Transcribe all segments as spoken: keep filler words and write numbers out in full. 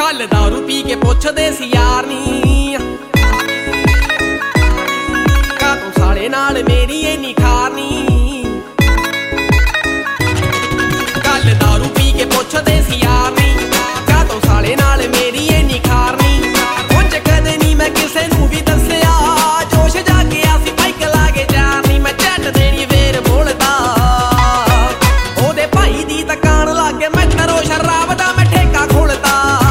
कल दारू पी के पुछदे सी यार नी का तू साले नाल मेरी इन्नी खारनी। कल दारू पी के पुछदे सी यार नी का तू साले नाल मेरी इन्नी खारनी। उंज कदे नी मैं किसे नू भी दस्सिया जोश जाके आसी बाइक लागे जारनी। मैं झट देनी वेर बोलदा ओदे भाई दी दुकान लागे मैं तरो शराब दा मैं ठेका खोलदा।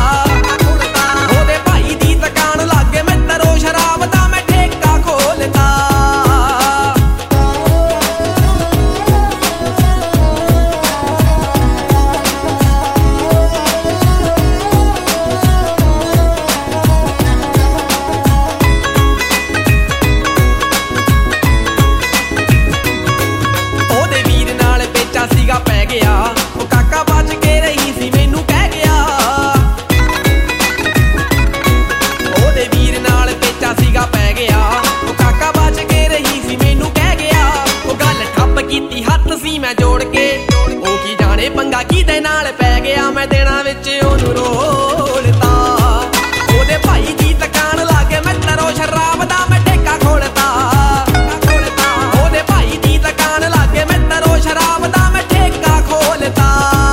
मैं जोड़ के ओ की जाने पंगा किदे नाल पै गया। मैं देना विच ओनू रोलता ओदे भाई दी दुकान लागे मैं तरो शराब दा मैं ठेका खोलता। ओदे भाई दी दुकान लागे मैं तरो शराब दा मैं ठेका खोलता।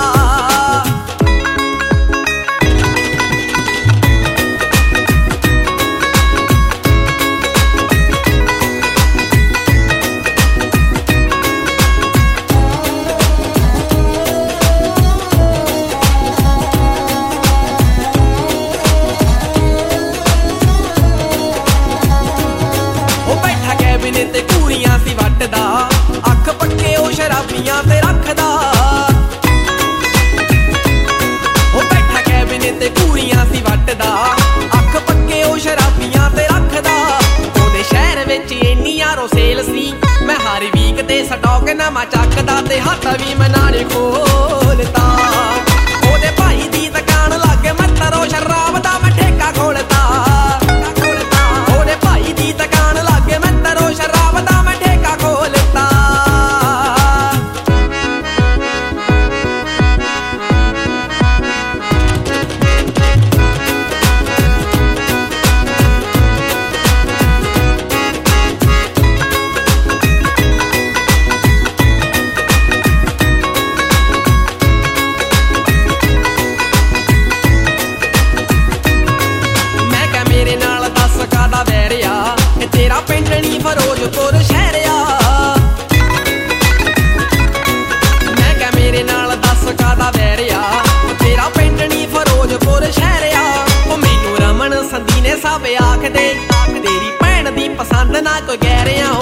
ते कूड़ियां सी वटदा अख पक्के ओ शराबियां ते रखदा। ओ बैठा कैबिन ते कूड़ियां सी वटदा अख पक्के ओ शराबियां ते रखदा। ओदे शहर विच इन्नी यारो सेल सी मैं हर वीक ते स्टॉक नवां चकदा ते हत्थ भी मैं नाले खोलता। ओदे भाई दी दुकान लागे मैं तरो शराब दा मैं ठेका खोलता। ओदे भाई दी दुकान लागे मैं तरो शराब दा मैं ठेका खोलता। मैं क्या मेरे नाल दस कादा बैरिया तेरा पिंड नी फिरोजपुर शहर आ। मैं क्या मेरे नाल दस कादा बैरिया तेरा पिंड नी फिरोजपुर शहर आ। ओ मैनू रमन संधी ने सब आखदे तेरी भैन दी पसंद ना कोई कह रहा।